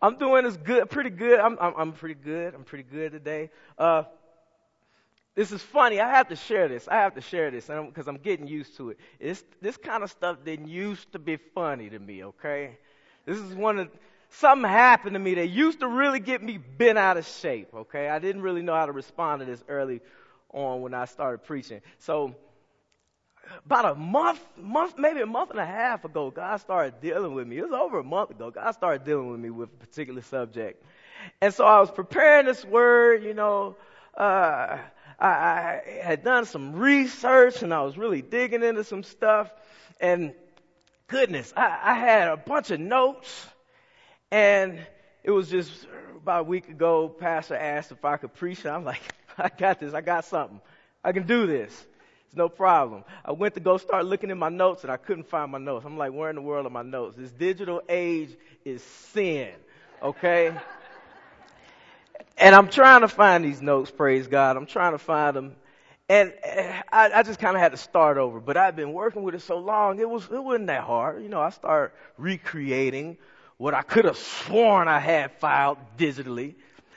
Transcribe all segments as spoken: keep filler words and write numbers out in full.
I'm doing this good, pretty good. I'm, I'm, I'm pretty good. I'm pretty good today. Uh, this is funny. I have to share this. I have to share this because I'm, I'm getting used to it. It's, this kind of stuff didn't used to be funny to me, okay? This is one of, something happened to me that used to really get me bent out of shape, okay? I didn't really know how to respond to this early on when I started preaching. So, about a month, month, maybe a month and a half ago, God started dealing with me. It was over a month ago. God started dealing with me with a particular subject. And so I was preparing this word, you know, uh, I, I had done some research and I was really digging into some stuff. And goodness, I, I had a bunch of notes. And it was just about a week ago, Pastor asked if I could preach. And I'm like, I got this. I got something. I can do this. No problem. I went to go start looking in my notes and I couldn't find my notes. I'm like, where in the world are my notes? This digital age is sin, okay? And I'm trying to find these notes, praise God. I'm trying to find them. And I, I just kind of had to start over. But I've been working with it so long, it, was, it wasn't that hard. You know, I started recreating what I could have sworn I had filed digitally.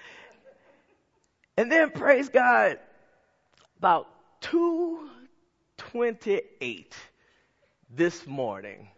And then, praise God, about two twenty-eight this morning,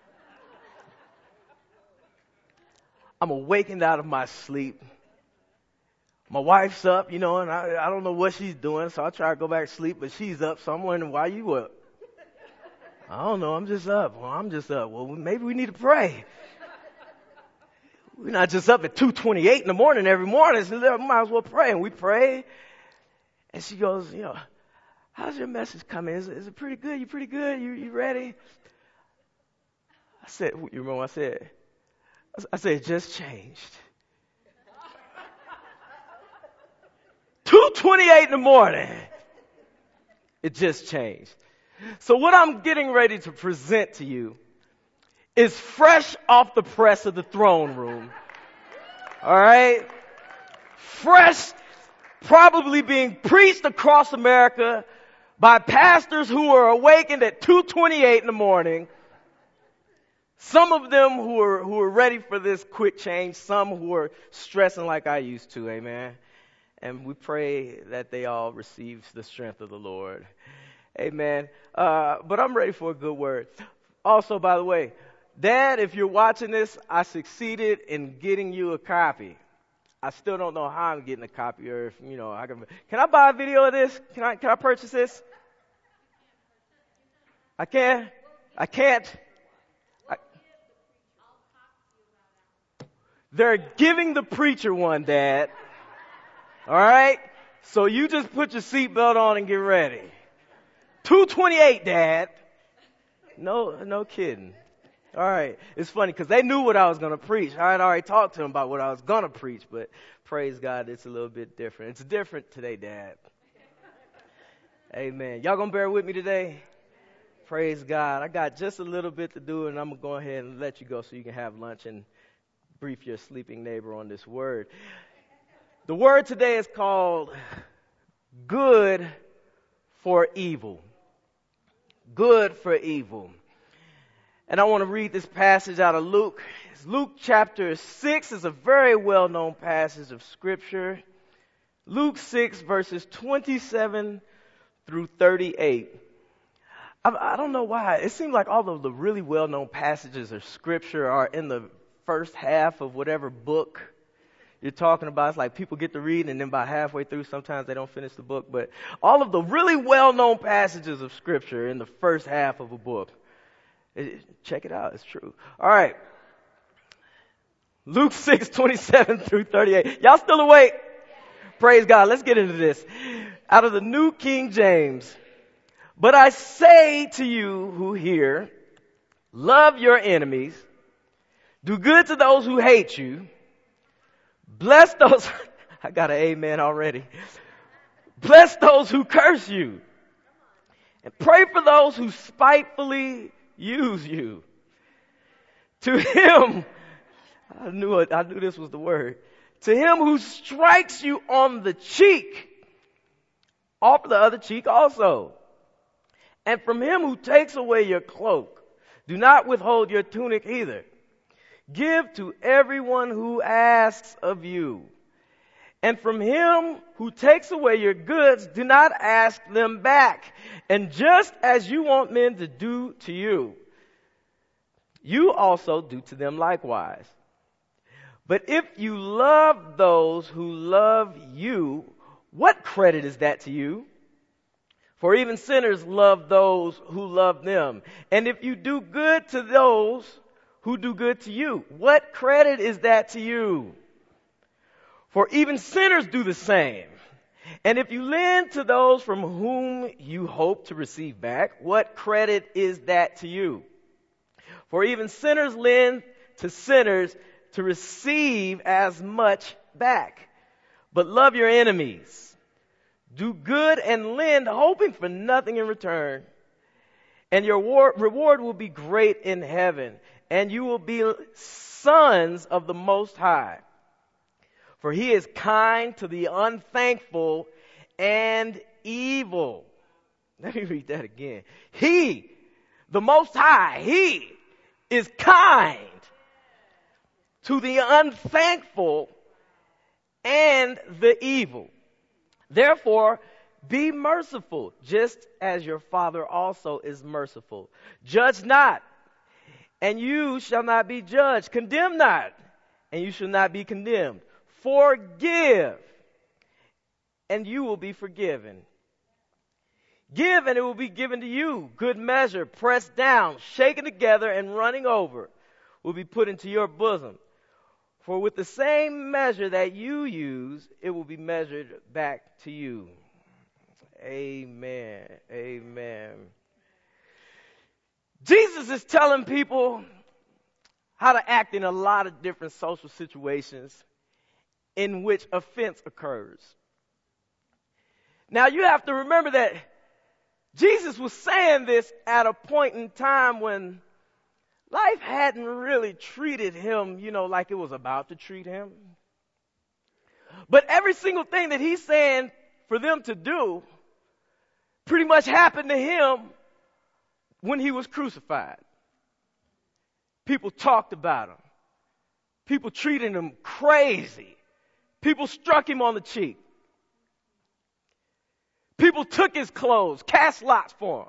I'm awakened out of my sleep. My wife's up, you know, and I, I don't know what she's doing, so I try to go back to sleep, but she's up, so I'm wondering why you up. I don't know, I'm just up. Well, I'm just up. Well, maybe we need to pray. We're not just up at two twenty-eight in the morning every morning, so we might as well pray. And we pray, and she goes, you know, how's your message coming? Is, is it pretty good? You pretty good? You you ready? I said, you remember what I said? I said, it just changed. two twenty-eight in the morning. It just changed. So what I'm getting ready to present to you is fresh off the press of the throne room. All right? Fresh, probably being preached across America by pastors who are awakened at two twenty-eight in the morning. Some of them who are who are ready for this quick change, some who are stressing like I used to, amen. And we pray that they all receive the strength of the Lord. Amen. Uh, but I'm ready for a good word. Also, by the way, Dad, if you're watching this, I succeeded in getting you a copy. I still don't know how I'm getting a copy, or if, you know, I can. Can I buy a video of this? Can I? Can I purchase this? I can. I can't. I, they're giving the preacher one, Dad. All right. So you just put your seatbelt on and get ready. two twenty-eight, Dad. No, no kidding. All right. It's funny because they knew what I was going to preach. I had already talked to them about what I was going to preach, but praise God, it's a little bit different. It's different today, Dad. Amen. Y'all going to bear with me today? Praise God. I got just a little bit to do, and I'm going to go ahead and let you go so you can have lunch and brief your sleeping neighbor on this word. The word today is called good for evil. Good for evil. And I want to read this passage out of Luke. It's Luke chapter six is a very well-known passage of Scripture. Luke six, verses twenty-seven through thirty-eight. I, I don't know why. It seems like all of the really well-known passages of Scripture are in the first half of whatever book you're talking about. It's like people get to read, and then by halfway through, sometimes they don't finish the book. But all of the really well-known passages of Scripture are in the first half of a book. Check it out. It's true. All right. Luke six, twenty-seven through thirty-eight. Y'all still awake? Praise God. Let's get into this. Out of the New King James. But I say to you who hear, love your enemies, do good to those who hate you, bless those, I got an amen already, bless those who curse you, and pray for those who spitefully use you. To him, I knew it, I knew this was the word. To him who strikes you on the cheek, offer the other cheek also. And from him who takes away your cloak, do not withhold your tunic either. Give to everyone who asks of you. And from him who takes away your goods, do not ask them back. And just as you want men to do to you, you also do to them likewise. But if you love those who love you, what credit is that to you? For even sinners love those who love them. And if you do good to those who do good to you, what credit is that to you? For even sinners do the same. And if you lend to those from whom you hope to receive back, what credit is that to you? For even sinners lend to sinners to receive as much back. But love your enemies. Do good and lend, hoping for nothing in return. And your war- reward will be great in heaven, and you will be sons of the Most High. For he is kind to the unthankful and evil. Let me read that again. He, the Most High, he is kind to the unthankful and the evil. Therefore, be merciful, just as your Father also is merciful. Judge not, and you shall not be judged. Condemn not, and you shall not be condemned. Forgive, and you will be forgiven. Give, and it will be given to you. Good measure, pressed down, shaken together, and running over, will be put into your bosom. For with the same measure that you use, it will be measured back to you. Amen. Amen. Jesus is telling people how to act in a lot of different social situations in which offense occurs. Now you have to remember that Jesus was saying this at a point in time when life hadn't really treated him, you know, like it was about to treat him. But every single thing that he's saying for them to do pretty much happened to him when he was crucified. People talked about him. People treated him crazy. People struck him on the cheek. People took his clothes, cast lots for him.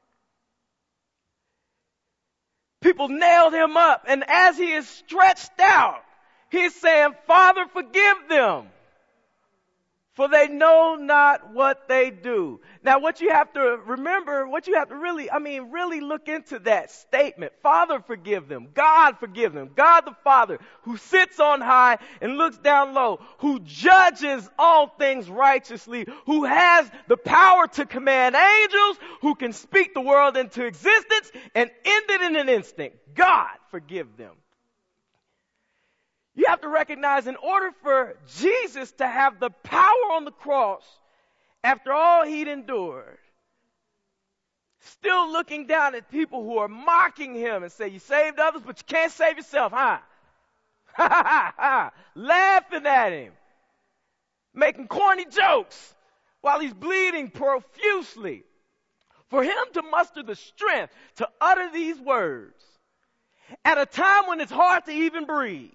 People nailed him up, and as he is stretched out, he's saying, Father, forgive them, for they know not what they do. Now, what you have to remember, what you have to really, I mean, really look into that statement. Father, forgive them. God, forgive them. God the Father, who sits on high and looks down low, who judges all things righteously, who has the power to command angels, who can speak the world into existence and end it in an instant. God, forgive them. You have to recognize, in order for Jesus to have the power on the cross, after all he'd endured, still looking down at people who are mocking him and say, you saved others, but you can't save yourself, huh? Ha ha ha ha. Laughing at him, making corny jokes while he's bleeding profusely. For him to muster the strength to utter these words at a time when it's hard to even breathe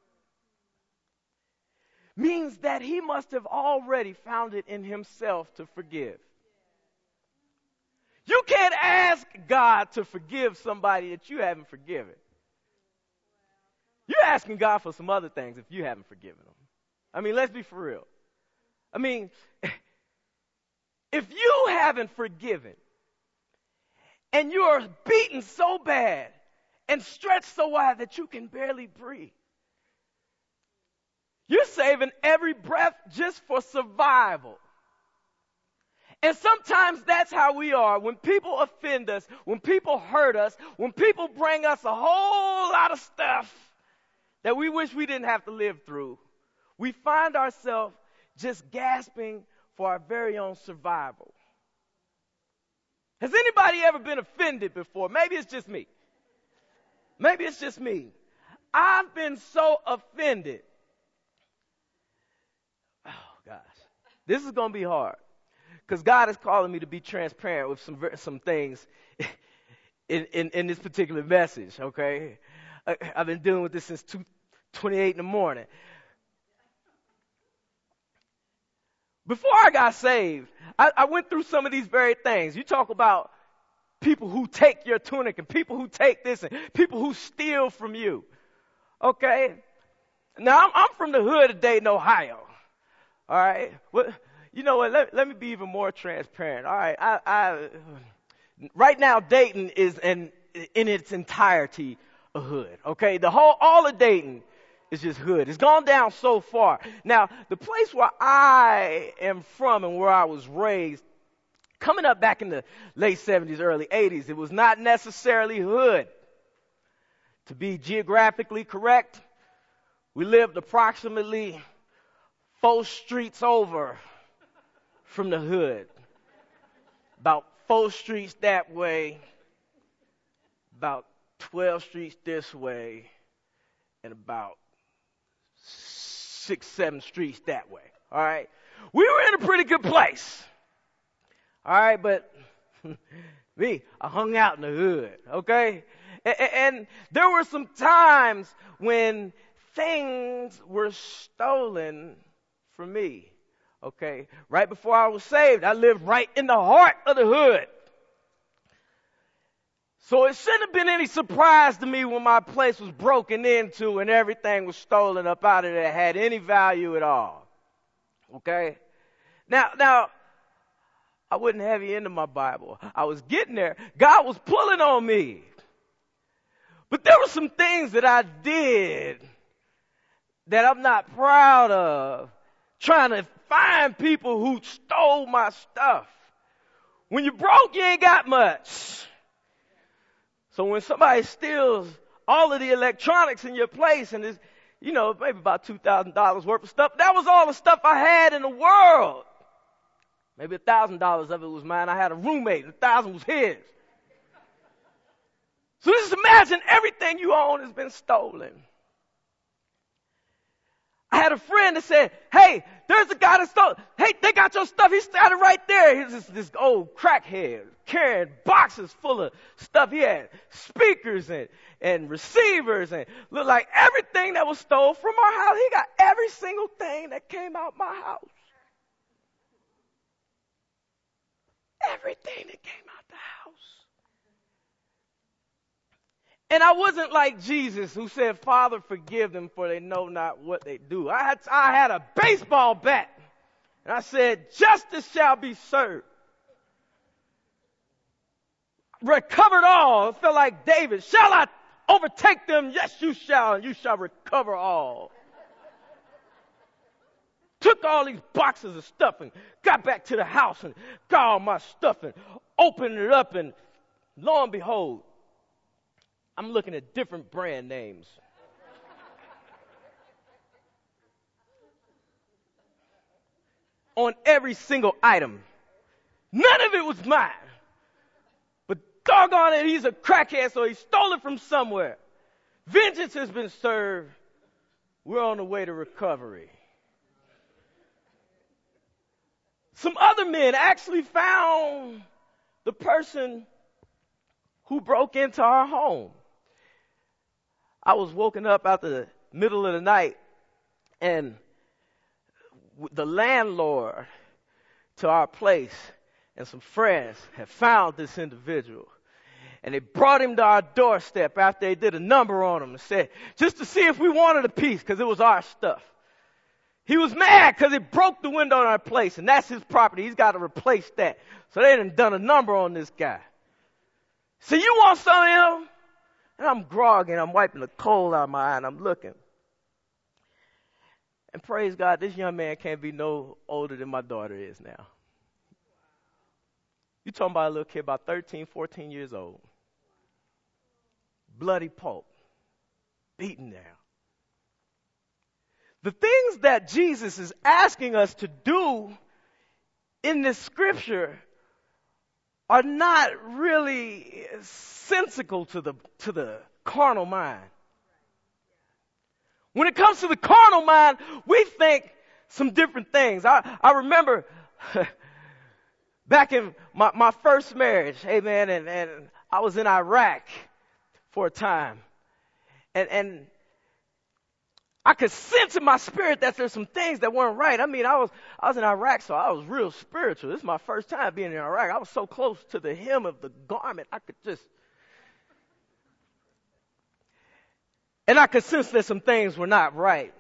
means that he must have already found it in himself to forgive. You can't ask God to forgive somebody that you haven't forgiven. You're asking God for some other things if you haven't forgiven them. I mean, let's be for real. I mean, if you haven't forgiven and you're beaten so bad and stretched so wide that you can barely breathe, you're saving every breath just for survival. And sometimes that's how we are. When people offend us, when people hurt us, when people bring us a whole lot of stuff that we wish we didn't have to live through, we find ourselves just gasping for our very own survival. Has anybody ever been offended before? Maybe it's just me. Maybe it's just me. I've been so offended. Oh, gosh. This is going to be hard. Because God is calling me to be transparent with some some things in, in, in this particular message, okay? I, I've been dealing with this since two twenty-eight in the morning. Before I got saved, I, I went through some of these very things. You talk about people who take your tunic and people who take this and people who steal from you. Okay? Now, I'm, I'm from the hood of Dayton, Ohio. All right? Well, you know what? Let, let me be even more transparent. All right? I, I, right now, Dayton is in, in its entirety a hood. Okay? The whole, all of Dayton is just hood. It's gone down so far. Now, the place where I am from and where I was raised, coming up back in the late seventies, early eighties, it was not necessarily hood. To be geographically correct, we lived approximately four streets over from the hood. About four streets that way, about twelve streets this way, and about six, seven streets that way. All right? We were in a pretty good place. All right, but me, I hung out in the hood, okay? And, and there were some times when things were stolen from me, okay? Right before I was saved, I lived right in the heart of the hood. So it shouldn't have been any surprise to me when my place was broken into and everything was stolen up out of there that had any value at all. Okay? Now, now, I wouldn't have you into my Bible. I was getting there. God was pulling on me. But there were some things that I did that I'm not proud of, trying to find people who stole my stuff. When you're broke, you ain't got much. So when somebody steals all of the electronics in your place and it's, you know, maybe about two thousand dollars worth of stuff, that was all the stuff I had in the world. Maybe one thousand dollars of it was mine. I had a roommate, and one thousand dollars was his. So just imagine everything you own has been stolen. I had a friend that said, hey, there's a guy that stole, hey, they got your stuff. He started right there. He's this, this old crackhead carrying boxes full of stuff. He had speakers and, and receivers and looked like everything that was stole from our house. He got every single thing that came out my house. Everything that came out the house. And I wasn't like Jesus who said, Father, forgive them for they know not what they do. I had, I had a baseball bat. And I said, justice shall be served. Recovered all. It felt like David. Shall I overtake them? Yes, you shall. And you shall recover all. Took all these boxes of stuff and got back to the house and got all my stuff and opened it up. And lo and behold, I'm looking at different brand names. On every single item. None of it was mine. But doggone it, he's a crackhead, so he stole it from somewhere. Vengeance has been served. We're on the way to recovery. Some other men actually found the person who broke into our home. I was woken up out the middle of the night, and the landlord to our place and some friends had found this individual. And they brought him to our doorstep after they did a number on him and said, just to see if we wanted a piece, because it was our stuff. He was mad because it broke the window in our place, and that's his property. He's got to replace that. So they done done a number on this guy. So you want some of him? And I'm groggy, and I'm wiping the coal out of my eye, and I'm looking. And praise God, this young man can't be no older than my daughter is now. You're talking about a little kid about thirteen, fourteen years old. Bloody pulp. Beaten down. The things that Jesus is asking us to do in this scripture are not really sensical to the to the carnal mind. When it comes to the carnal mind, we think some different things. I, I remember back in my, my first marriage, amen, and, and I was in Iraq for a time. And, and I could sense in my spirit that there's some things that weren't right. I mean, I was I was in Iraq, so I was real spiritual. This is my first time being in Iraq. I was so close to the hem of the garment, I could just, and I could sense that some things were not right.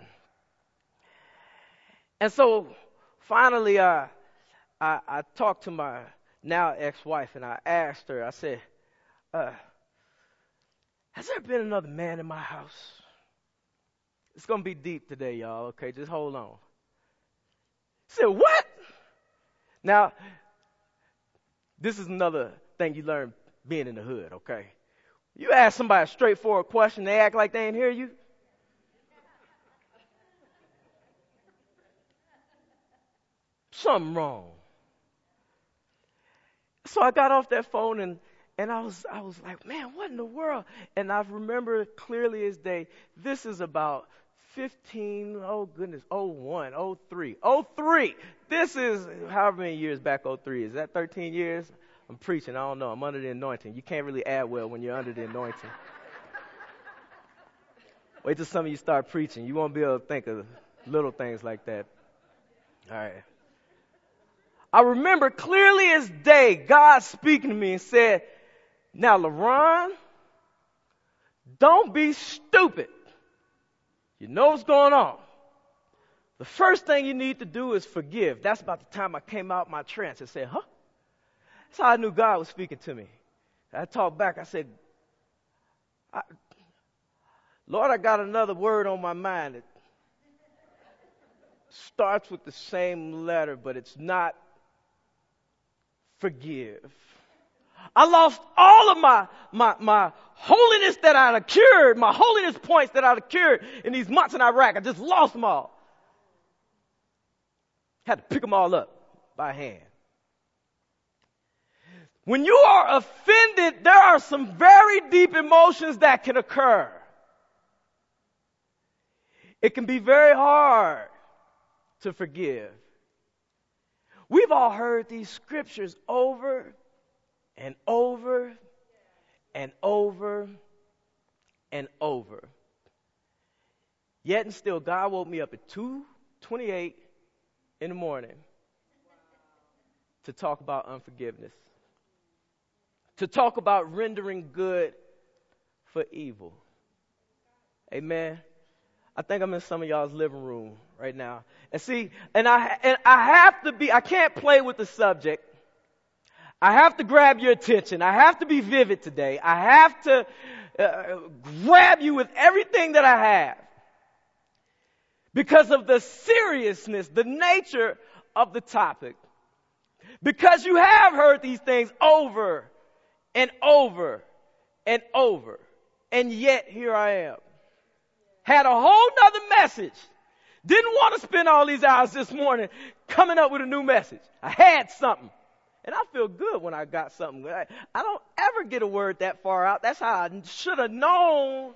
And so finally, uh, I, I talked to my now ex-wife, and I asked her, I said, uh, has there been another man in my house? It's going to be deep today, y'all, okay? Just hold on. She said, what? Now, this is another thing you learn being in the hood, okay? You ask somebody a straightforward question, they act like they ain't hear you. Something wrong. So I got off that phone and and I was I was like, man, what in the world? And I remember clearly as day, this is about fifteen, oh goodness, oh one, oh three, oh three. This is however many years back oh three. Is that thirteen years? I'm preaching, I don't know. I'm under the anointing. You can't really add well when you're under the anointing. Wait till some of you start preaching. You won't be able to think of little things like that. All right. I remember clearly as day, God speaking to me and said, now, LaRon, don't be stupid. You know what's going on. The first thing you need to do is forgive. That's about the time I came out my trance and said, huh? That's how I knew God was speaking to me. I talked back. I said, I, Lord, I got another word on my mind. It starts with the same letter, but it's not forgive. I lost all of my, my, my holiness that I'd accrued, my holiness points that I'd accrued in these months in Iraq. I just lost them all. Had to pick them all up by hand. When you are offended, there are some very deep emotions that can occur. It can be very hard to forgive. We've all heard these scriptures over and over and over and over. Yet and still, God woke me up at two twenty-eight in the morning to talk about unforgiveness, to talk about rendering good for evil. Amen. I think I'm in some of y'all's living room right now. And see, and I and I have to be, I can't play with the subject. I have to grab your attention. I have to be vivid today. I have to uh, grab you with everything that I have. Because of the seriousness, the nature of the topic. Because you have heard these things over and over and over. And yet here I am. Had a whole nother message. Didn't want to spend all these hours this morning coming up with a new message. I had something. And I feel good when I got something. I, I don't ever get a word that far out. That's how I should have known.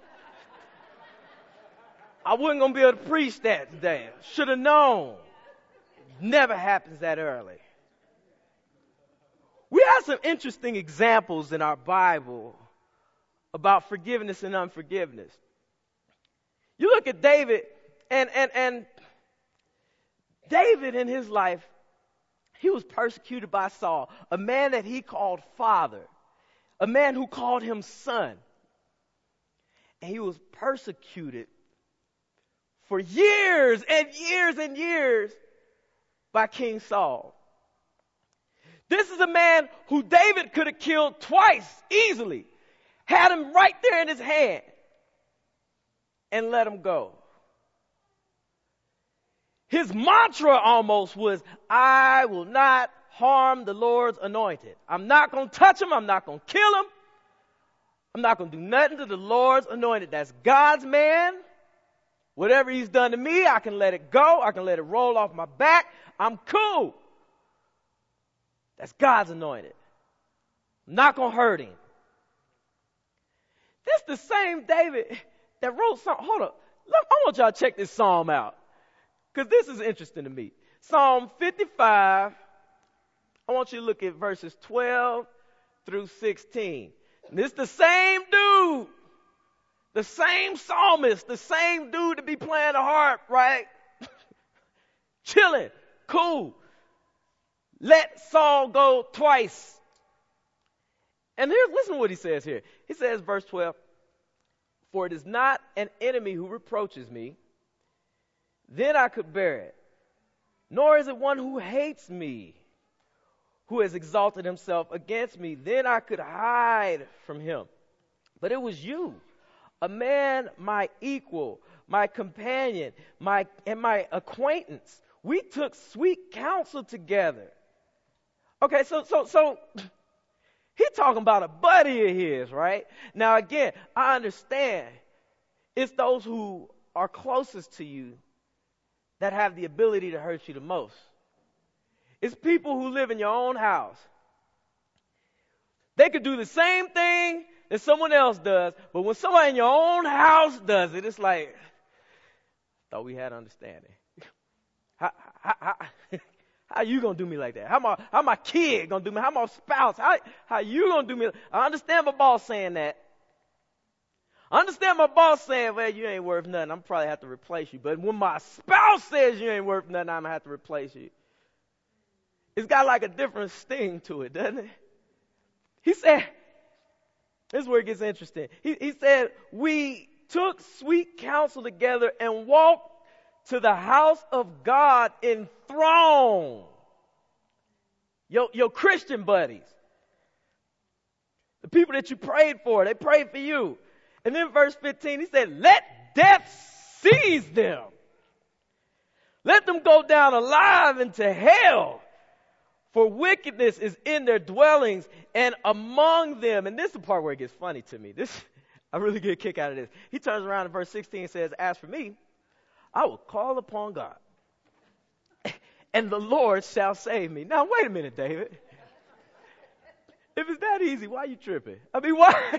I wasn't going to be able to preach that today. Should have known. Never happens that early. We have some interesting examples in our Bible about forgiveness and unforgiveness. You look at David, and, and, and David in his life, he was persecuted by Saul, a man that he called father, a man who called him son. And he was persecuted for years and years and years by King Saul. This is a man who David could have killed twice easily, had him right there in his hand, and let him go. His mantra almost was, I will not harm the Lord's anointed. I'm not going to touch him. I'm not going to kill him. I'm not going to do nothing to the Lord's anointed. That's God's man. Whatever he's done to me, I can let it go. I can let it roll off my back. I'm cool. That's God's anointed. I'm not going to hurt him. This the same David that wrote something. Hold up. I want y'all to check this psalm out. Because this is interesting to me. Psalm fifty-five, I want you to look at verses twelve through sixteen. And this is the same dude The same psalmist, the same dude to be playing the harp, right? Chilling, cool. Let Saul go twice. And here, listen to what he says here. He says, verse twelve, for it is not an enemy who reproaches me, then I could bear it. Nor is it one who hates me, who has exalted himself against me, then I could hide from him. But it was you, a man my equal, my companion, my and my acquaintance. We took sweet counsel together. Okay, so so so he's talking about a buddy of his, right? Now again, I understand it's those who are closest to you that have the ability to hurt you the most. It's people who live in your own house. They could do the same thing that someone else does, but when somebody in your own house does it, it's like, thought we had understanding. How, how, how, how you gonna do me like that? How my how my kid gonna do me? How my spouse? How how you gonna do me? I understand my boss saying that. I understand my boss saying, well, you ain't worth nothing. I'm probably have to replace you. But when my spouse says you ain't worth nothing, I'm gonna have to replace you. It's got like a different sting to it, doesn't it? He said, this is where it gets interesting. He, he said, we took sweet counsel together and walked to the house of God in throng. Your, your Christian buddies. The people that you prayed for, they prayed for you. And then verse fifteen, he said, let death seize them. Let them go down alive into hell. For wickedness is in their dwellings and among them. And this is the part where it gets funny to me. This, I really get a kick out of this. He turns around in verse sixteen and says, as for me, I will call upon God, and the Lord shall save me. Now, wait a minute, David. If it's that easy, why are you tripping? I mean, why?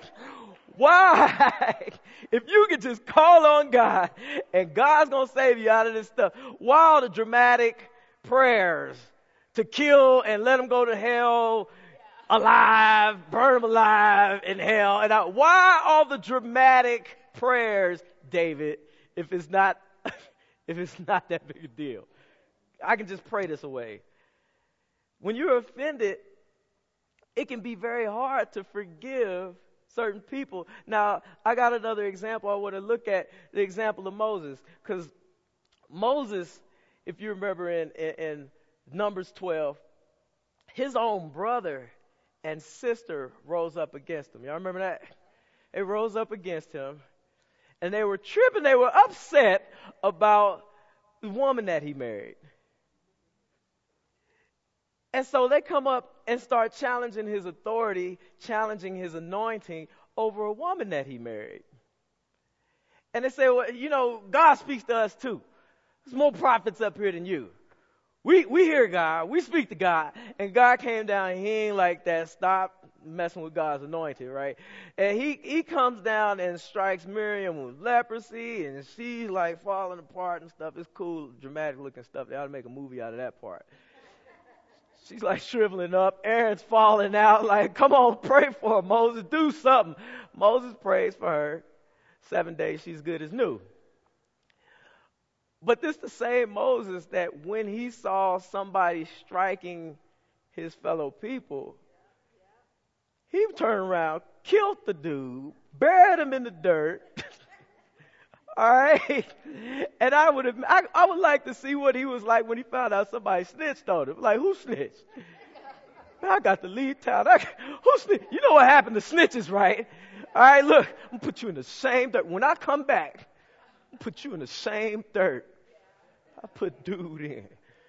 Why? If you could just call on God, and God's going to save you out of this stuff, why all the dramatic prayers to kill and let them go to hell alive, burn them alive in hell? And I, why all the dramatic prayers, David, if it's not if it's not that big a deal? I can just pray this away. When you're offended, it can be very hard to forgive certain people. Now, I got another example. I want to look at the example of Moses, because Moses, if you remember in, in, in Numbers twelve, his own brother and sister rose up against him. Y'all remember that? They rose up against him, and they were tripping. They were upset about the woman that he married. And so they come up and start challenging his authority, challenging his anointing over a woman that he married. And they say, well, you know, God speaks to us too. There's more prophets up here than you. We we hear God. We speak to God. And God came down and he ain't like that. Stop messing with God's anointed, right? And he, he comes down and strikes Miriam with leprosy, and she's like falling apart and stuff. It's cool, dramatic looking stuff. They ought to make a movie out of that part. She's like shriveling up. Aaron's falling out. Like, come on, pray for her, Moses. Do something. Moses prays for her. Seven days, she's good as new. But this the same Moses that when he saw somebody striking his fellow people, he turned around, killed the dude, buried him in the dirt. All right? And I would have, I, I would like to see what he was like when he found out somebody snitched on him. Like, who snitched? Man, I got to leave town. I, who snitched? You know what happened to snitches, right? All right, look, I'm going to put you in the same dirt. When I come back, I'm going to put you in the same dirt I put dude in.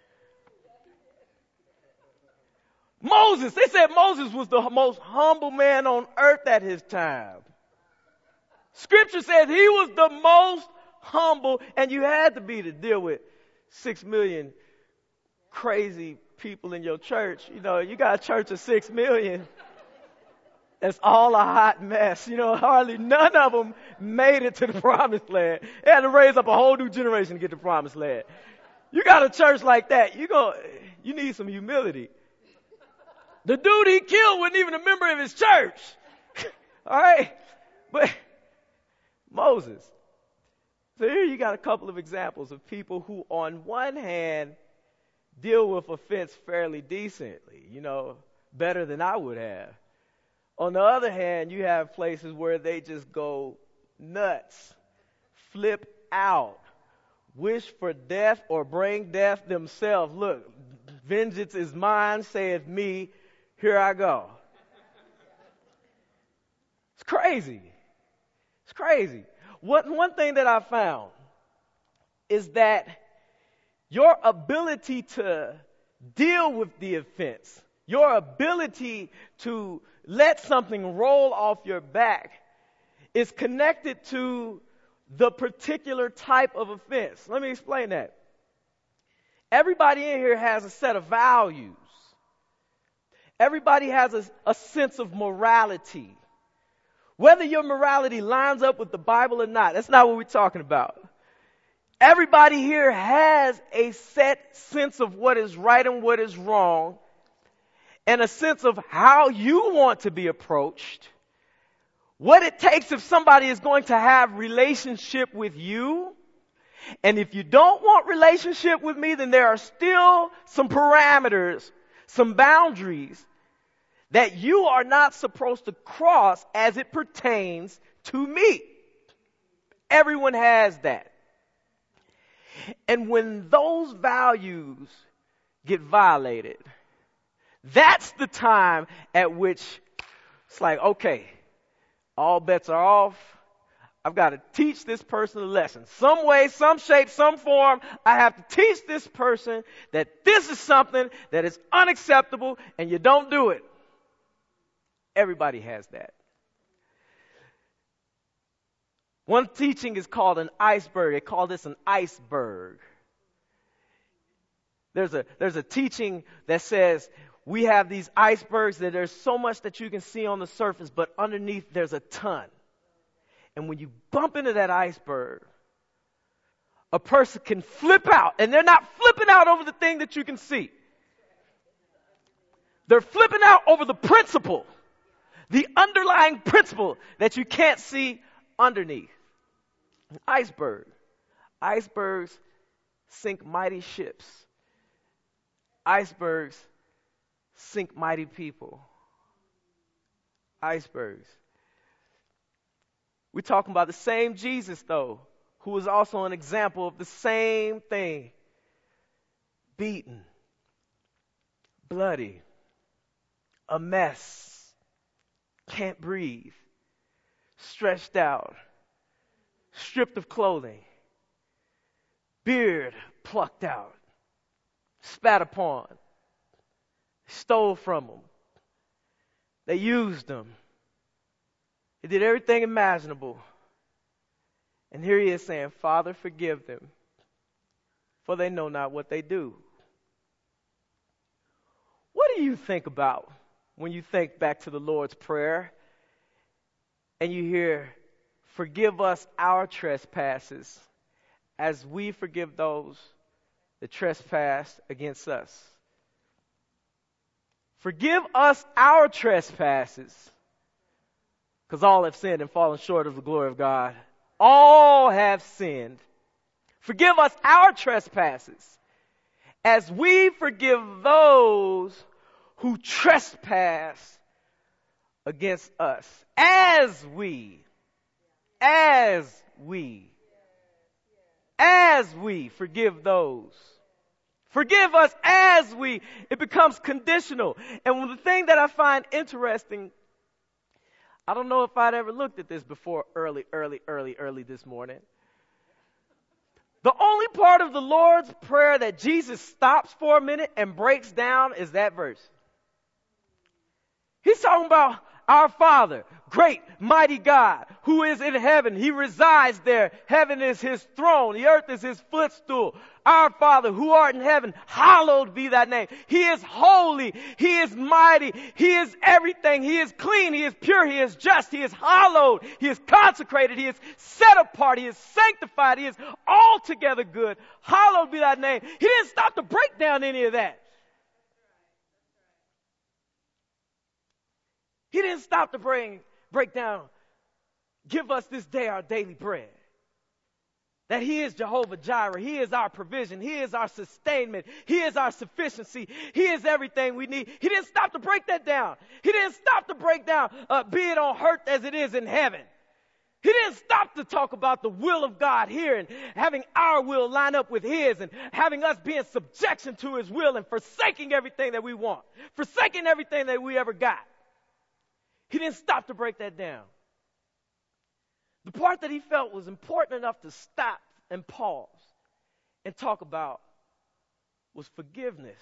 Moses, they said Moses was the most humble man on earth at his time. Scripture says he was the most humble, and you had to be to deal with six million crazy people in your church. You know, you got a church of six million. That's all a hot mess. You know, hardly none of them made it to the promised land. They had to raise up a whole new generation to get to the promised land. You got a church like that, you go, you need some humility. The dude he killed wasn't even a member of his church. All right? But Moses. So here you got a couple of examples of people who, on one hand, deal with offense fairly decently, you know, better than I would have. On the other hand, you have places where they just go nuts, flip out, wish for death or bring death themselves. Look, vengeance is mine, saith me, here I go. It's crazy. It's crazy. What, one thing that I found is that your ability to deal with the offense, your ability to let something roll off your back is connected to the particular type of offense. Let me explain that. Everybody in here has a set of values. Everybody has a, a sense of morality. Whether your morality lines up with the Bible or not, that's not what we're talking about. Everybody here has a set sense of what is right and what is wrong, and a sense of how you want to be approached, what it takes if somebody is going to have relationship with you. And if you don't want relationship with me, then there are still some parameters, some boundaries that you are not supposed to cross as it pertains to me. Everyone has that. And when those values get violated, that's the time at which it's like, okay, all bets are off. I've got to teach this person a lesson. Some way, some shape, some form, I have to teach this person that this is something that is unacceptable and you don't do it. Everybody has that. One teaching is called an iceberg. They call this an iceberg. There's a, there's a teaching that says we have these icebergs that there's so much that you can see on the surface, but underneath there's a ton. And when you bump into that iceberg, a person can flip out, and they're not flipping out over the thing that you can see. They're flipping out over the principle, the underlying principle that you can't see underneath. An iceberg. Icebergs sink mighty ships. Icebergs sink mighty people. Icebergs. We're talking about the same Jesus, though, who was also an example of the same thing. Beaten, bloody, a mess, can't breathe, stretched out, stripped of clothing, beard plucked out, spat upon, stole from him. They used him. They did everything imaginable. And here he is saying, Father, forgive them, for they know not what they do. What do you think about when you think back to the Lord's Prayer and you hear, forgive us our trespasses as we forgive those that trespass against us? Forgive us our trespasses, because all have sinned and fallen short of the glory of God. All have sinned. Forgive us our trespasses as we forgive those who trespass against us. As we, as we, as we forgive those. Forgive us as we. It becomes conditional. And the thing that I find interesting, I don't know if I'd ever looked at this before early, early, early, early this morning. The only part of the Lord's Prayer that Jesus stops for a minute and breaks down is that verse. He's talking about our Father, great, mighty God, who is in heaven. He resides there. Heaven is his throne. The earth is his footstool. Our Father, who art in heaven, hallowed be thy name. He is holy. He is mighty. He is everything. He is clean. He is pure. He is just. He is hallowed. He is consecrated. He is set apart. He is sanctified. He is altogether good. Hallowed be thy name. He didn't stop to break down any of that. He didn't stop to bring, break down Give us this day our daily bread. That he is Jehovah Jireh. He is our provision. He is our sustainment. He is our sufficiency. He is everything we need. He didn't stop to break that down. He didn't stop to break down, uh, be it on earth as it is in heaven. He didn't stop to talk about the will of God here and having our will line up with his and having us be in subjection to his will and forsaking everything that we want, forsaking everything that we ever got. He didn't stop to break that down. The part that he felt was important enough to stop and pause and talk about was forgiveness.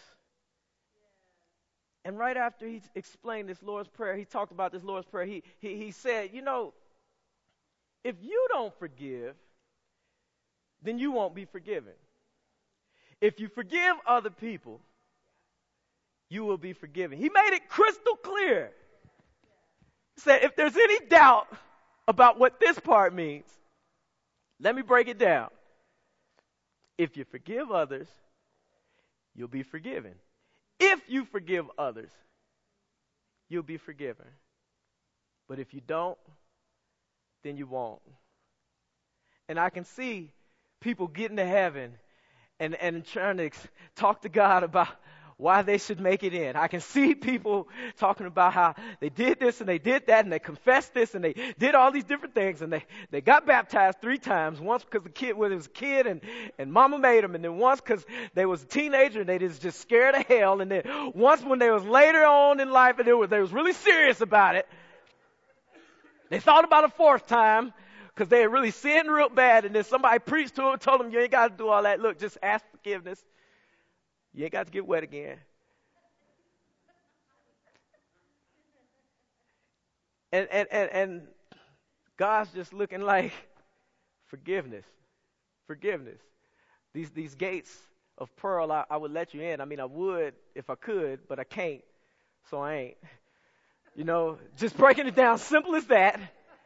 And right after he explained this Lord's Prayer, he talked about this Lord's Prayer, he, he, he said, you know, if you don't forgive, then you won't be forgiven. If you forgive other people, you will be forgiven. He made it crystal clear. He said, if there's any doubt about what this part means, let me break it down. If you forgive others, you'll be forgiven. If you forgive others, you'll be forgiven. But if you don't, then you won't. And I can see people getting to heaven and, and trying to ex- talk to God about why they should make it in. I can see people talking about how they did this and they did that and they confessed this and they did all these different things and they, they got baptized three times. Once because the kid when it was a kid and, and mama made them, and then once because they was a teenager and they was just scared of hell, and then once when they was later on in life and they was, they was really serious about it. They thought about a fourth time because they had really sinned real bad, and then somebody preached to them and told them, you ain't got to do all that. Look, just ask forgiveness. You ain't got to get wet again. And, and, and, and God's just looking like forgiveness, forgiveness. These, these gates of pearl, I, I would let you in. I mean, I would if I could, but I can't, so I ain't. You know, just breaking it down, simple as that.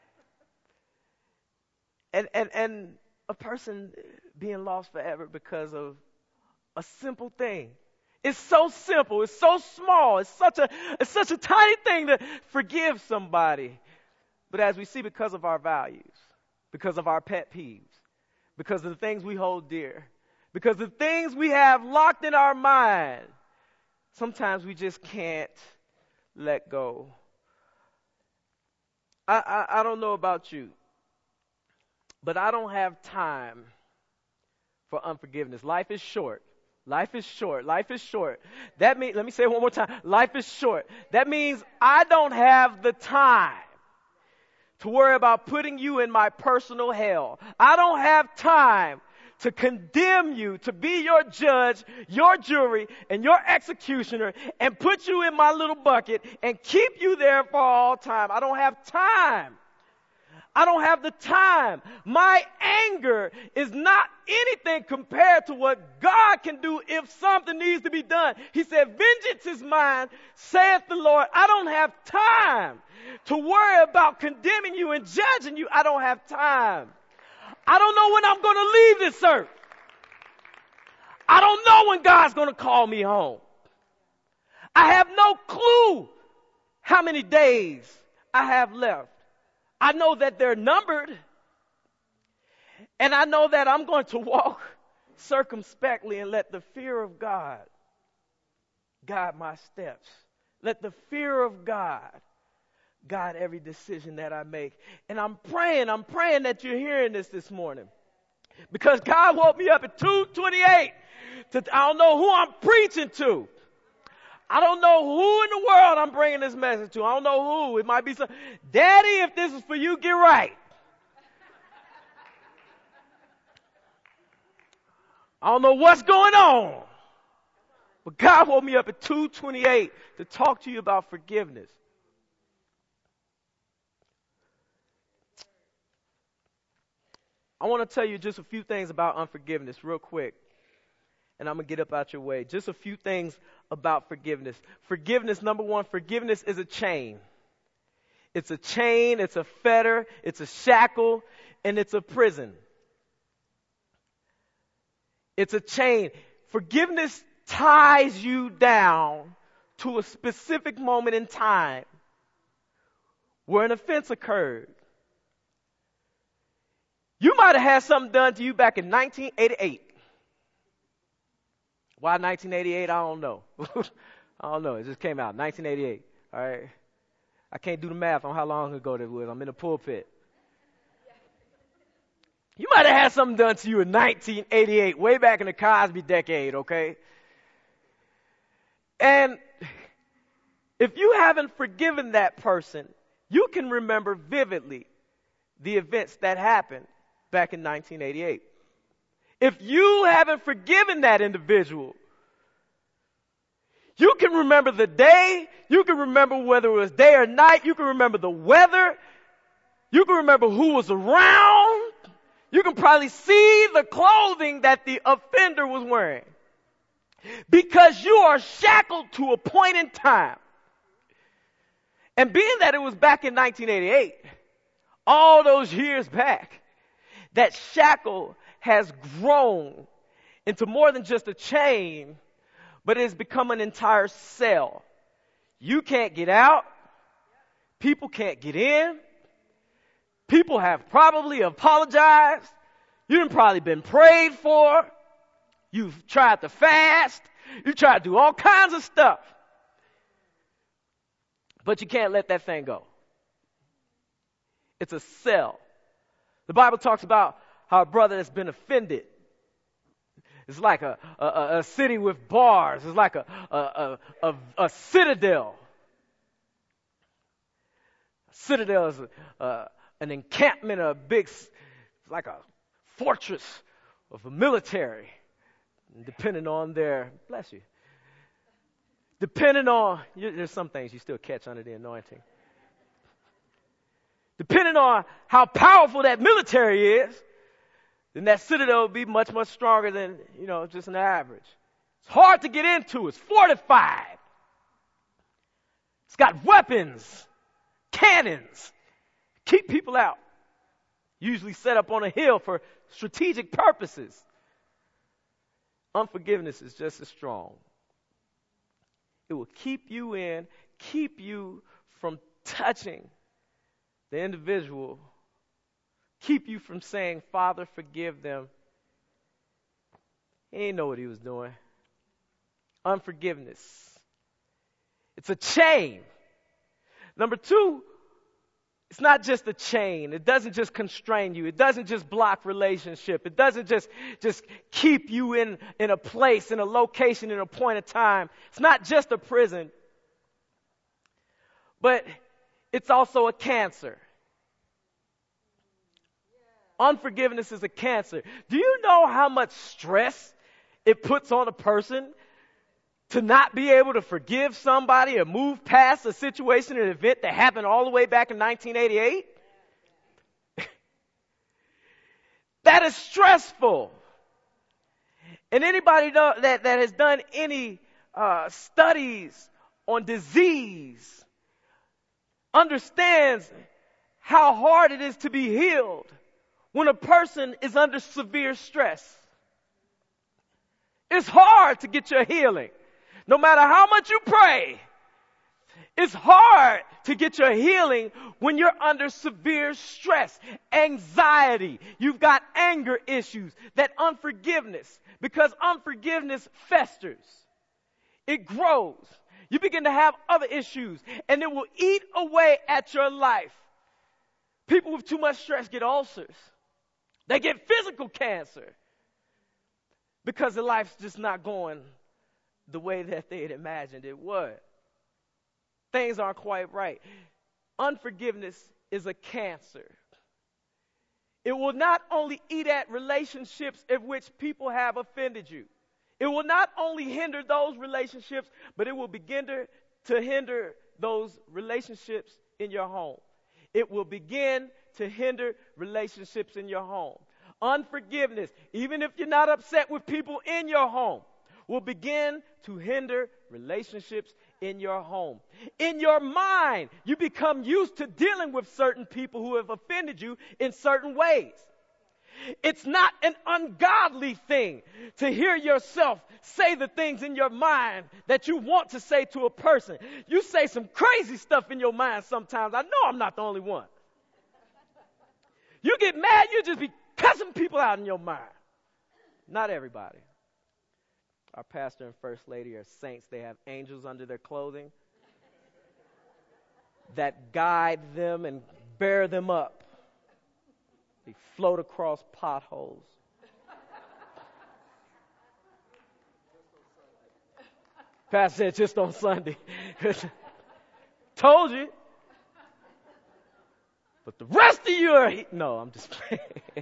And, and, and a person being lost forever because of a simple thing. It's so simple. It's so small. It's such a it's such a tiny thing to forgive somebody. But as we see, because of our values, because of our pet peeves, because of the things we hold dear, because of the things we have locked in our mind, sometimes we just can't let go. I, I, I don't know about you, but I don't have time for unforgiveness. Life is short. Life is short. Life is short. That means, let me say it one more time. Life is short. That means I don't have the time to worry about putting you in my personal hell. I don't have time to condemn you, to be your judge, your jury, and your executioner, and put you in my little bucket and keep you there for all time. I don't have time. I don't have the time. My anger is not anything compared to what God can do if something needs to be done. He said, vengeance is mine, saith the Lord. I don't have time to worry about condemning you and judging you. I don't have time. I don't know when I'm going to leave this earth. I don't know when God's going to call me home. I have no clue how many days I have left. I know that they're numbered, and I know that I'm going to walk circumspectly and let the fear of God guide my steps. Let the fear of God guide every decision that I make. And I'm praying, I'm praying that you're hearing this this morning, because God woke me up at two twenty-eight. To, I don't know who I'm preaching to. I don't know who in the world I'm bringing this message to. I don't know who. It might be some, Daddy, if this is for you, get right. I don't know what's going on. But God woke me up at two twenty-eight to talk to you about forgiveness. I want to tell you just a few things about unforgiveness real quick. And I'm going to get up out your way. Just a few things about forgiveness. Forgiveness, number one, forgiveness is a chain. It's a chain, it's a fetter, it's a shackle, and it's a prison. It's a chain. Forgiveness ties you down to a specific moment in time where an offense occurred. might have had something done to you back in nineteen eighty-eight. Why nineteen eighty-eight? I don't know. I don't know. It just came out, nineteen eighty-eight. All right. I can't do the math on how long ago that was. I'm in the pulpit. You might have had something done to you in nineteen eighty-eight, way back in the Cosby decade, okay? And if you haven't forgiven that person, you can remember vividly the events that happened back in nineteen eighty-eight. If you haven't forgiven that individual, you can remember the day, you can remember whether it was day or night, you can remember the weather, you can remember who was around, you can probably see the clothing that the offender was wearing. Because you are shackled to a point in time. And being that it was back in nineteen eighty-eight, all those years back, that shackle has grown into more than just a chain, but it has become an entire cell. You can't get out. People can't get in. People have probably apologized. You've probably been prayed for. You've tried to fast. You've tried to do all kinds of stuff. But you can't let that thing go. It's a cell. The Bible talks about how a brother that's been offended. It's like a, a, a city with bars. It's like a, a, a, a citadel. A citadel is a, a, an encampment, a big, it's like a fortress of a military. Depending on their, bless you. Depending on, you, there's some things you still catch under the anointing. Depending on how powerful that military is, then that citadel will be much, much stronger than, you know, just an average. It's hard to get into. It's fortified. It's got weapons, cannons, keep people out. Usually set up on a hill for strategic purposes. Unforgiveness is just as strong. It will keep you in, keep you from touching the individual, keep you from saying, Father, forgive them. He didn't know what he was doing. Unforgiveness. It's a chain. Number two, it's not just a chain. It doesn't just constrain you. It doesn't just block relationship. It doesn't just, just keep you in, in a place, in a location, in a point of time. It's not just a prison. But it's also a cancer. Unforgiveness is a cancer. Do you know how much stress it puts on a person to not be able to forgive somebody or move past a situation, an event that happened all the way back in nineteen eighty-eight? That is stressful. And anybody know, that, that has done any uh, studies on disease understands how hard it is to be healed when a person is under severe stress. It's hard to get your healing. No matter how much you pray, it's hard to get your healing when you're under severe stress, anxiety. You've got anger issues, that unforgiveness, because unforgiveness festers. It grows. You begin to have other issues, and it will eat away at your life. People with too much stress get ulcers. They get physical cancer because their life's just not going the way that they had imagined it would. Things aren't quite right. Unforgiveness is a cancer. It will not only eat at relationships in which people have offended you. It will not only hinder those relationships, but it will begin to, to hinder those relationships in your home. It will begin to hinder relationships in your home. Unforgiveness, even if you're not upset with people in your home, will begin to hinder relationships in your home. In your mind, you become used to dealing with certain people who have offended you in certain ways. It's not an ungodly thing to hear yourself say the things in your mind that you want to say to a person. You say some crazy stuff in your mind sometimes. I know I'm not the only one. You get mad, you just be cussing people out in your mind. Not everybody. Our pastor and first lady are saints. They have angels under their clothing that guide them and bear them up. They float across potholes. Pastor said just on Sunday. Told you. But the rest of you are... He- no, I'm just playing.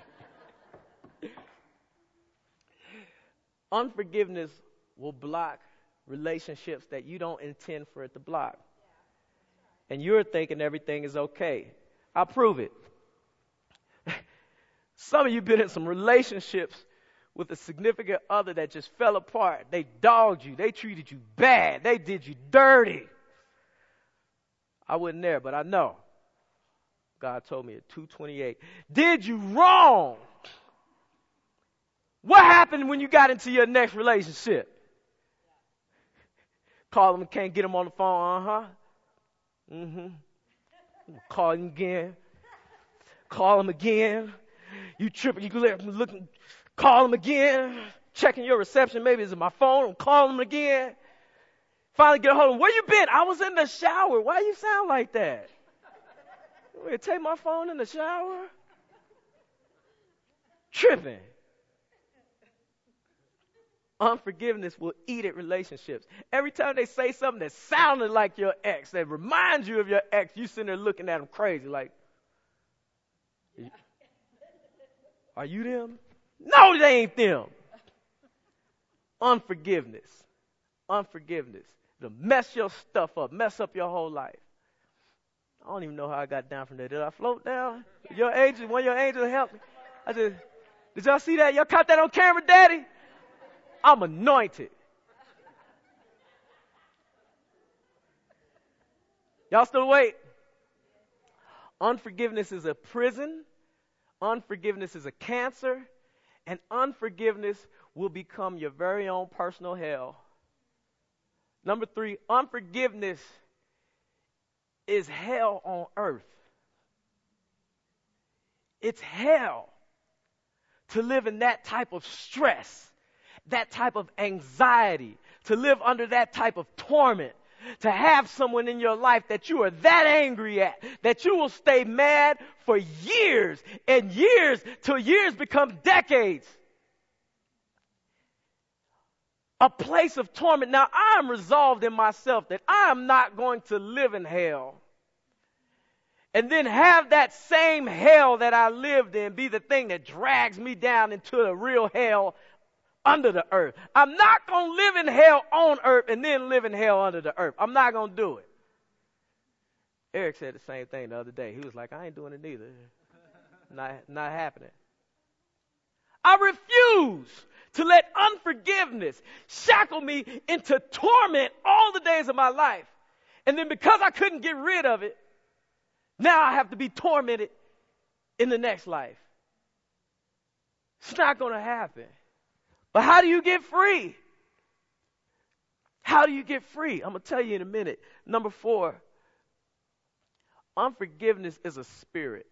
Unforgiveness will block relationships that you don't intend for it to block. And you're thinking everything is okay. I'll prove it. Some of you been in some relationships with a significant other that just fell apart. They dogged you. They treated you bad. They did you dirty. I wasn't there, but I know. God told me at two twenty-eight, did you wrong? What happened when you got into your next relationship? Call them, can't get them on the phone, uh-huh. Mm-hmm. Call him again. Call him again. You tripping, you looking, call him again. Checking your reception, maybe it's my phone, call him again. Finally get a hold of him. Where you been? I was in the shower. Why you sound like that? You take my phone in the shower? Tripping. Unforgiveness will eat at relationships. Every time they say something that sounded like your ex, that reminds you of your ex, you sitting there looking at them crazy like, are you them? No, they ain't them. Unforgiveness. Unforgiveness. It'll mess your stuff up, mess up your whole life. I don't even know how I got down from there. Did I float down? Your angel, one of your angels helped me. I said, did y'all see that? Y'all caught that on camera, Daddy? I'm anointed. Y'all still awake? Unforgiveness is a prison. Unforgiveness is a cancer. And unforgiveness will become your very own personal hell. Number three, unforgiveness is hell on earth. It's hell to live in that type of stress, that type of anxiety, to live under that type of torment, to have someone in your life that you are that angry at, that you will stay mad for years and years till years become decades. A place of torment. Now, I am resolved in myself that I am not going to live in hell and then have that same hell that I lived in be the thing that drags me down into the real hell under the earth. I'm not going to live in hell on earth and then live in hell under the earth. I'm not going to do it. Eric said the same thing the other day. He was like, I ain't doing it neither. Not, not happening. I refuse to let unforgiveness shackle me into torment all the days of my life. And then because I couldn't get rid of it, now I have to be tormented in the next life. It's not going to happen. But how do you get free? How do you get free? I'm going to tell you in a minute. Number four, unforgiveness is a spirit.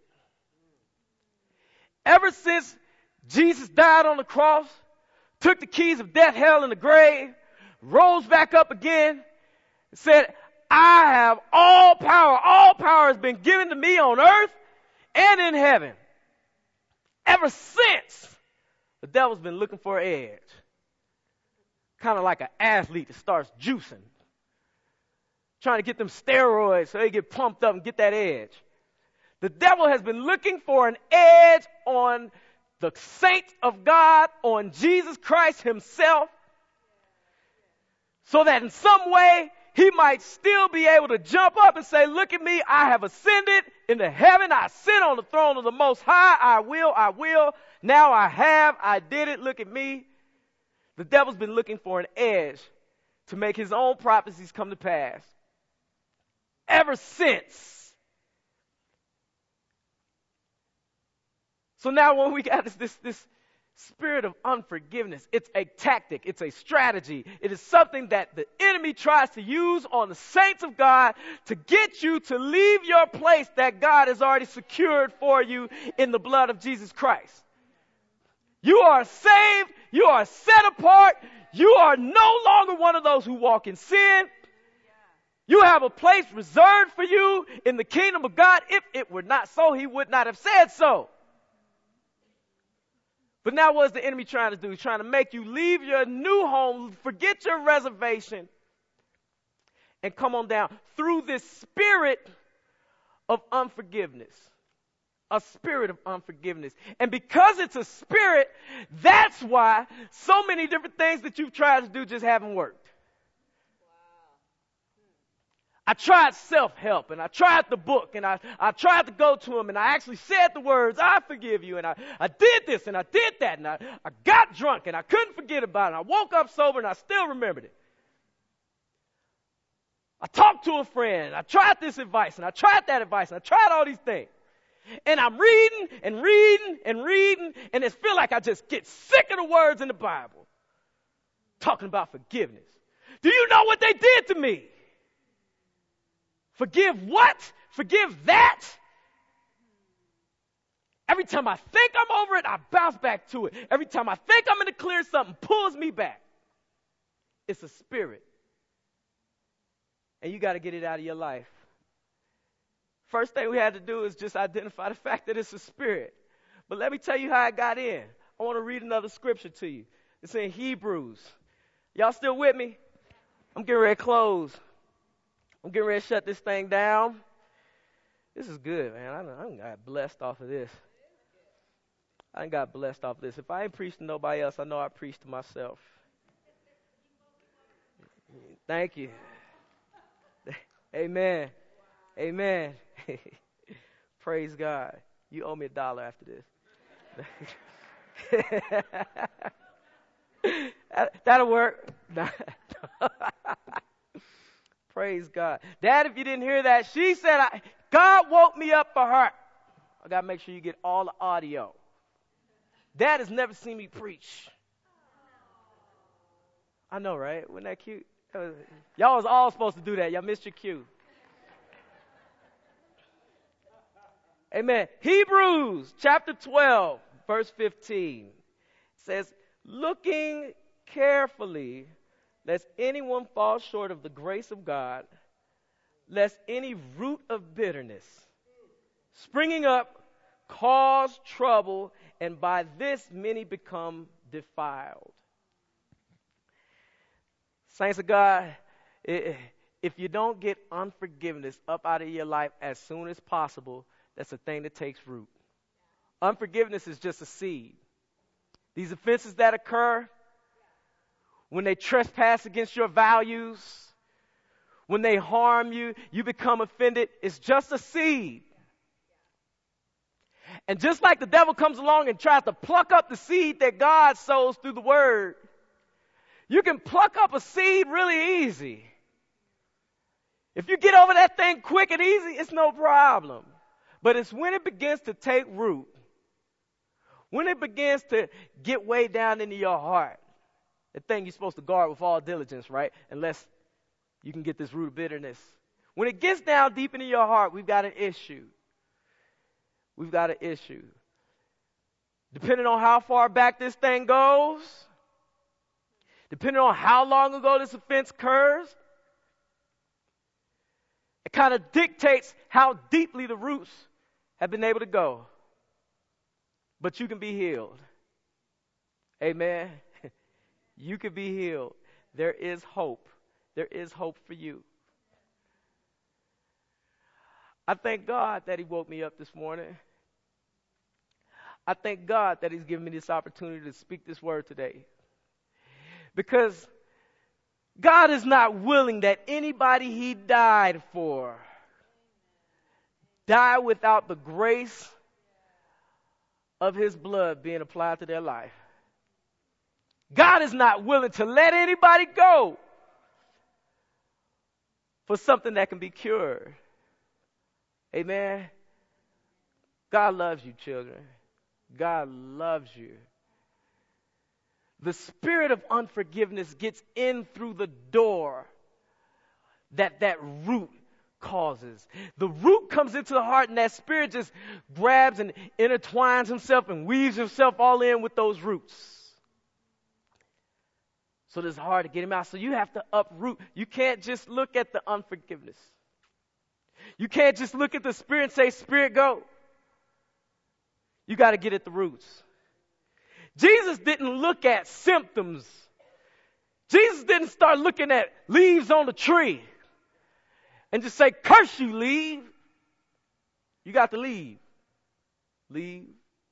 Ever since Jesus died on the cross, took the keys of death, hell, and the grave, rose back up again, and said, I have all power. All power has been given to me on earth and in heaven. Ever since, the devil's been looking for an edge. Kind of like an athlete that starts juicing. Trying to get them steroids so they get pumped up and get that edge. The devil has been looking for an edge on the saints of God, on Jesus Christ himself, so that in some way he might still be able to jump up and say, look at me, I have ascended into heaven. I sit on the throne of the Most High. I will, I will. Now I have, I did it. Look at me. The devil's been looking for an edge to make his own prophecies come to pass. Ever since. So now when we got this, this, this spirit of unforgiveness, it's a tactic, it's a strategy. It is something that the enemy tries to use on the saints of God to get you to leave your place that God has already secured for you in the blood of Jesus Christ. You are saved. You are set apart. You are no longer one of those who walk in sin. You have a place reserved for you in the kingdom of God. If it were not so, he would not have said so. But now what's the enemy trying to do? He's trying to make you leave your new home, forget your reservation, and come on down through this spirit of unforgiveness. A spirit of unforgiveness. And because it's a spirit, that's why so many different things that you've tried to do just haven't worked. I tried self-help, and I tried the book, and I, I tried to go to him, and I actually said the words, I forgive you, and I, I did this, and I did that, and I, I got drunk, and I couldn't forget about it. I woke up sober, and I still remembered it. I talked to a friend, and I tried this advice, and I tried that advice, and I tried all these things. And I'm reading, and reading, and reading, and it feels like I just get sick of the words in the Bible. Talking about forgiveness. Do you know what they did to me? Forgive what? Forgive that? Every time I think I'm over it, I bounce back to it. Every time I think I'm in the clear, something pulls me back. It's a spirit. And you got to get it out of your life. First thing we had to do is just identify the fact that it's a spirit. But let me tell you how it got in. I want to read another scripture to you. It's in Hebrews. Y'all still with me? I'm getting ready to close. I'm getting ready to shut this thing down. This is good, man. I done, I done got blessed off of this. I done got blessed off of this. If I ain't preached to nobody else, I know I preached to myself. Thank you. Amen. Amen. Praise God. You owe me a dollar after this. that, that'll work. Praise God. Dad, if you didn't hear that, she said, I, God woke me up for her. I got to make sure you get all the audio. Dad has never seen me preach. I know, right? Wasn't that cute? That was, y'all was all supposed to do that. Y'all missed your cue. Amen. Hebrews chapter twelve, verse fifteen says, looking carefully, lest anyone fall short of the grace of God, lest any root of bitterness springing up cause trouble, and by this many become defiled. Saints of God, if you don't get unforgiveness up out of your life as soon as possible, that's a thing that takes root. Unforgiveness is just a seed. These offenses that occur, when they trespass against your values, when they harm you, you become offended, it's just a seed. And just like the devil comes along and tries to pluck up the seed that God sows through the word, you can pluck up a seed really easy. If you get over that thing quick and easy, it's no problem. But it's when it begins to take root, when it begins to get way down into your heart, the thing you're supposed to guard with all diligence, right? Unless you can get this root of bitterness. When it gets down deep into your heart, we've got an issue. We've got an issue. Depending on how far back this thing goes, depending on how long ago this offense occurs, it kind of dictates how deeply the roots have been able to go. But you can be healed. Amen. You can be healed. There is hope. There is hope for you. I thank God that he woke me up this morning. I thank God that he's given me this opportunity to speak this word today. Because God is not willing that anybody he died for die without the grace of his blood being applied to their life. God is not willing to let anybody go for something that can be cured. Amen. God loves you, children. God loves you. The spirit of unforgiveness gets in through the door that that root causes. The root comes into the heart, and that spirit just grabs and intertwines himself and weaves himself all in with those roots. So it's hard to get him out. So you have to uproot. You can't just look at the unforgiveness. You can't just look at the spirit and say, Spirit, go. You got to get at the roots. Jesus didn't look at symptoms. Jesus didn't start looking at leaves on the tree and just say, curse you, leave. You got to leave. Leave.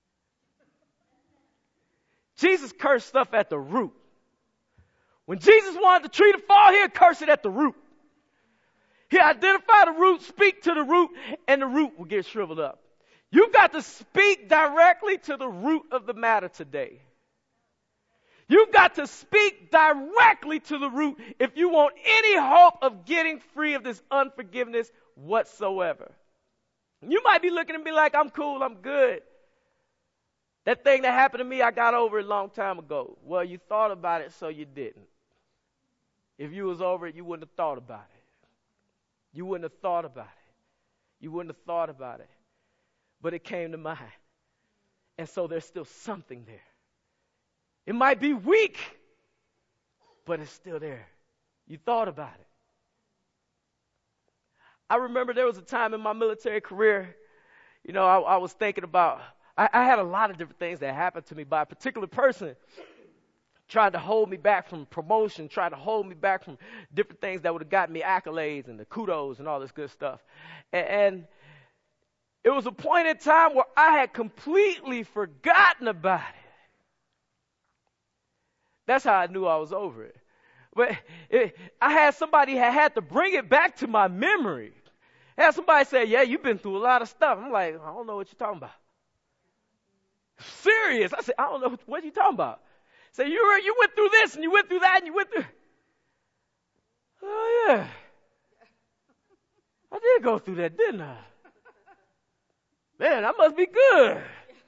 Jesus cursed stuff at the root. When Jesus wanted the tree to fall, he'd curse it at the root. He identified the root, speak to the root, and the root will get shriveled up. You've got to speak directly to the root of the matter today. You've got to speak directly to the root if you want any hope of getting free of this unforgiveness whatsoever. You might be looking at me like, I'm cool, I'm good. That thing that happened to me, I got over it a long time ago. Well, you thought about it, so you didn't. If you was over it, you wouldn't have thought about it. You wouldn't have thought about it. You wouldn't have thought about it. But it came to mind. And so there's still something there. It might be weak, but it's still there. You thought about it. I remember there was a time in my military career, you know, I, I was thinking about, I, I had a lot of different things that happened to me by a particular person tried to hold me back from promotion, tried to hold me back from different things that would have gotten me accolades and the kudos and all this good stuff. And, and it was a point in time where I had completely forgotten about it. That's how I knew I was over it. But it, I had somebody had had to bring it back to my memory. I had somebody say, yeah, you've been through a lot of stuff. I'm like, I don't know what you're talking about. Serious. I said, I don't know what, what you talking about. Say, you were, you went through this and you went through that and you went through. Oh, yeah. I did go through that, didn't I? Man, I must be good.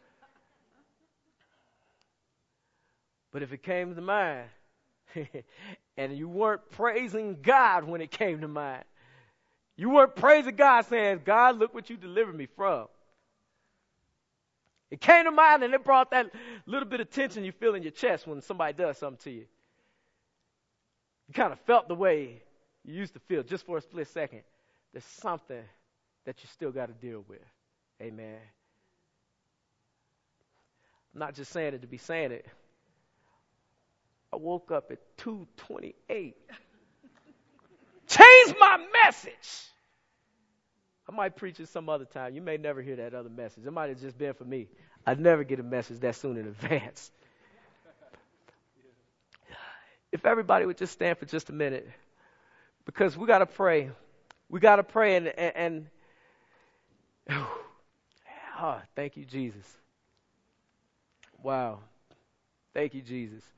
But if it came to mind, and you weren't praising God when it came to mind, you weren't praising God saying, God, look what you delivered me from. It came to mind and it brought that little bit of tension you feel in your chest when somebody does something to you. You kind of felt the way you used to feel just for a split second. There's something that you still got to deal with. Amen. I'm not just saying it to be saying it. I woke up at two twenty-eight. Change my message. I might preach it some other time. You may never hear that other message. It might have just been for me. I'd never get a message that soon in advance. If everybody would just stand for just a minute, because we got to pray. We got to pray and, and, and oh, thank you, Jesus. Wow. Thank you, Jesus.